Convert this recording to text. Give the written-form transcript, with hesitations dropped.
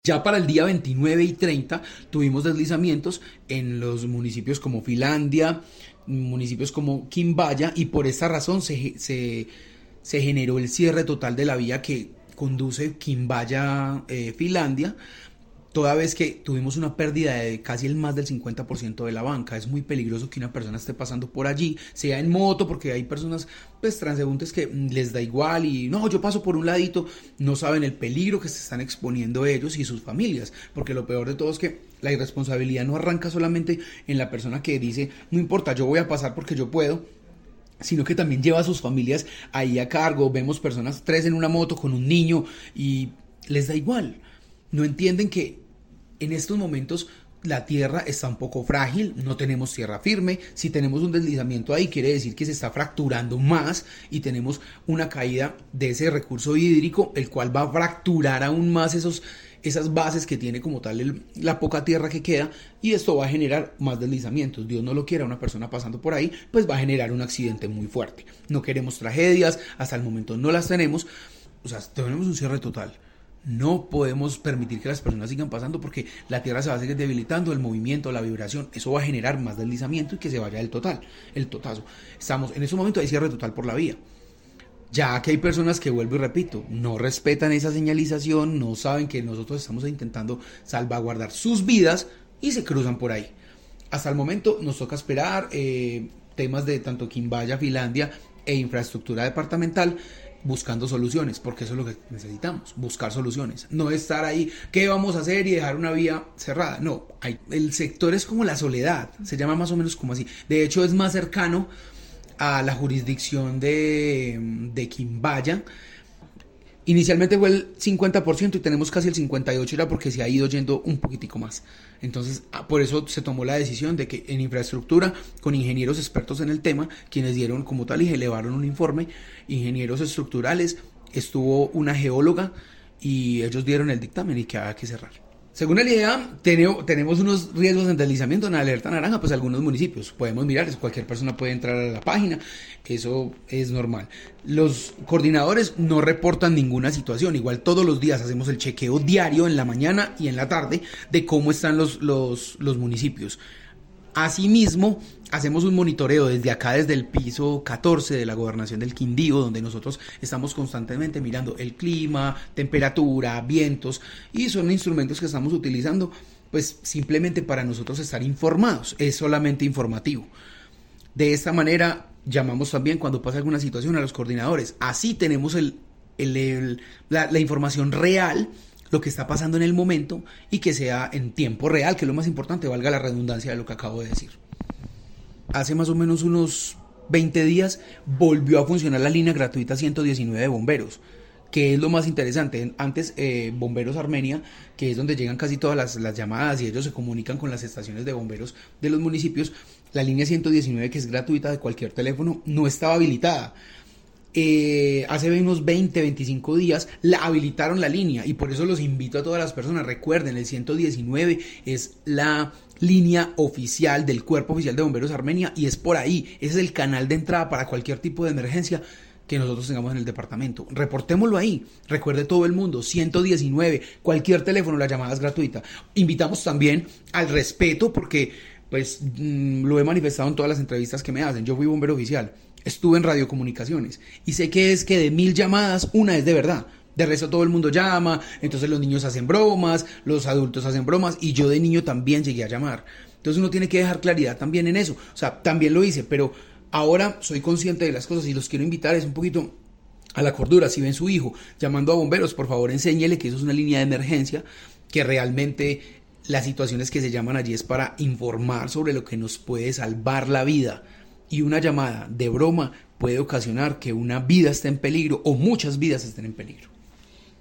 Ya para el día 29 y 30 tuvimos deslizamientos en los municipios como Finlandia, municipios como Quimbaya, y por esta razón se generó el cierre total de la vía que conduce Quimbaya-Finlandia, toda vez que tuvimos una pérdida de casi el más del 50% de la banca. Es muy peligroso que una persona esté pasando por allí, sea en moto, porque hay personas pues transeúntes que les da igual y no, yo paso por un ladito, no saben el peligro que se están exponiendo ellos y sus familias, porque lo peor de todo es que la irresponsabilidad no arranca solamente en la persona que dice, no importa, yo voy a pasar porque yo puedo, sino que también lleva a sus familias ahí a cargo. Vemos personas, tres en una moto con un niño, y les da igual. No entienden que en estos momentos la tierra está un poco frágil, no tenemos tierra firme. Si tenemos un deslizamiento ahí, quiere decir que se está fracturando más y tenemos una caída de ese recurso hídrico, el cual va a fracturar aún más esas bases que tiene como tal la poca tierra que queda, y esto va a generar más deslizamientos. Dios no lo quiera, una persona pasando por ahí pues va a generar un accidente muy fuerte. No queremos tragedias, hasta el momento no las tenemos. O sea, tenemos un cierre total. No podemos permitir que las personas sigan pasando, porque la tierra se va a seguir debilitando, el movimiento, la vibración, eso va a generar más deslizamiento y que se vaya el totazo. Estamos en ese momento de cierre total por la vía. Ya que hay personas que, vuelvo y repito, no respetan esa señalización, no saben que nosotros estamos intentando salvaguardar sus vidas y se cruzan por ahí. Hasta el momento nos toca esperar temas de tanto Quimbaya, Finlandia e infraestructura departamental, buscando soluciones, porque eso es lo que necesitamos, buscar soluciones, no estar ahí, ¿qué vamos a hacer? Y dejar una vía cerrada. No, el sector es como la Soledad, se llama más o menos como así. De hecho es más cercano a la jurisdicción de Quimbaya. Inicialmente fue el 50% y tenemos casi el 58%, era porque se ha ido yendo un poquitico más. Entonces, por eso se tomó la decisión de que en infraestructura, con ingenieros expertos en el tema, quienes dieron como tal y elevaron un informe, ingenieros estructurales, estuvo una geóloga y ellos dieron el dictamen y que había que cerrar. Según el IDEA, tenemos unos riesgos de deslizamiento en alerta naranja, pues algunos municipios. Podemos mirar, cualquier persona puede entrar a la página, eso es normal. Los coordinadores no reportan ninguna situación, igual todos los días hacemos el chequeo diario en la mañana y en la tarde de cómo están los municipios. Asimismo, hacemos un monitoreo desde acá, desde el piso 14 de la gobernación del Quindío, donde nosotros estamos constantemente mirando el clima, temperatura, vientos, y son instrumentos que estamos utilizando pues simplemente para nosotros estar informados, es solamente informativo. De esta manera llamamos también cuando pasa alguna situación a los coordinadores, así tenemos la información real, lo que está pasando en el momento, y que sea en tiempo real, que es lo más importante, valga la redundancia de lo que acabo de decir. Hace más o menos unos 20 días volvió a funcionar la línea gratuita 119 de bomberos, que es lo más interesante. Antes Bomberos Armenia, que es donde llegan casi todas las llamadas y ellos se comunican con las estaciones de bomberos de los municipios, la línea 119, que es gratuita de cualquier teléfono, no estaba habilitada. Hace unos 25 días la habilitaron la línea, y por eso los invito a todas las personas, recuerden, el 119 es la línea oficial del Cuerpo Oficial de Bomberos Armenia, y es por ahí, ese es el canal de entrada para cualquier tipo de emergencia que nosotros tengamos en el departamento. Reportémoslo ahí, recuerde todo el mundo, 119, cualquier teléfono, la llamada es gratuita. Invitamos también al respeto, porque pues lo he manifestado en todas las entrevistas que me hacen. Yo fui bombero oficial, estuve en radiocomunicaciones y sé que es que de 1000 llamadas, una es de verdad. De resto todo el mundo llama, entonces los niños hacen bromas, los adultos hacen bromas, y yo de niño también llegué a llamar. Entonces uno tiene que dejar claridad también en eso. O sea, también lo hice, pero ahora soy consciente de las cosas y los quiero invitar es un poquito a la cordura. Si ven su hijo llamando a bomberos, por favor enséñele que eso es una línea de emergencia, que realmente las situaciones que se llaman allí es para informar sobre lo que nos puede salvar la vida, y una llamada de broma puede ocasionar que una vida esté en peligro o muchas vidas estén en peligro.